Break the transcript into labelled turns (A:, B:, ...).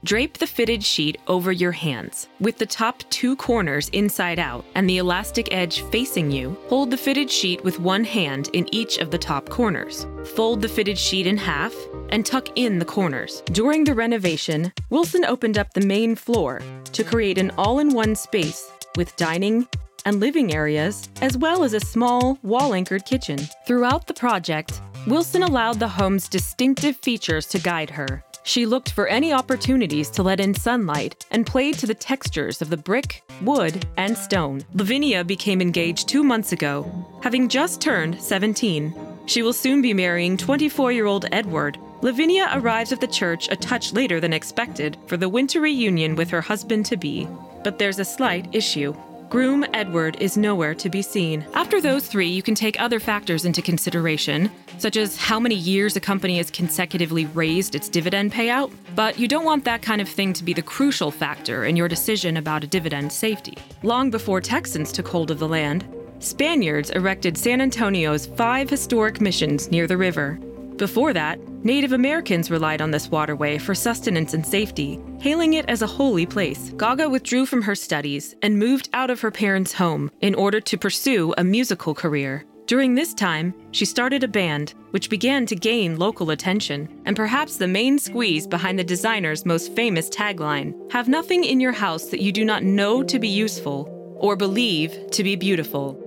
A: Drape the fitted sheet over your hands, with the top 2 corners inside out and the elastic edge facing you. Hold the fitted sheet with one hand in each of the top corners. Fold the fitted sheet in half and tuck in the corners. During the renovation, Wilson opened up the main floor to create an all-in-one space with dining and living areas, as well as a small, wall-anchored kitchen. Throughout the project, Wilson allowed the home's distinctive features to guide her. She looked for any opportunities to let in sunlight and played to the textures of the brick, wood, and stone. Lavinia became engaged 2 months ago, having just turned 17. She will soon be marrying 24-year-old Edward. Lavinia arrives at the church a touch later than expected for the winter reunion with her husband-to-be. But there's a slight issue. Groom Edward is nowhere to be seen. After those 3, you can take other factors into consideration, such as how many years a company has consecutively raised its dividend payout, but you don't want that kind of thing to be the crucial factor in your decision about a dividend safety. Long before Texans took hold of the land, Spaniards erected San Antonio's 5 historic missions near the river. Before that, Native Americans relied on this waterway for sustenance and safety, hailing it as a holy place. Gaga withdrew from her studies and moved out of her parents' home in order to pursue a musical career. During this time, she started a band, which began to gain local attention, and perhaps the main squeeze behind the designer's most famous tagline, "Have nothing in your house that you do not know to be useful or believe to be beautiful."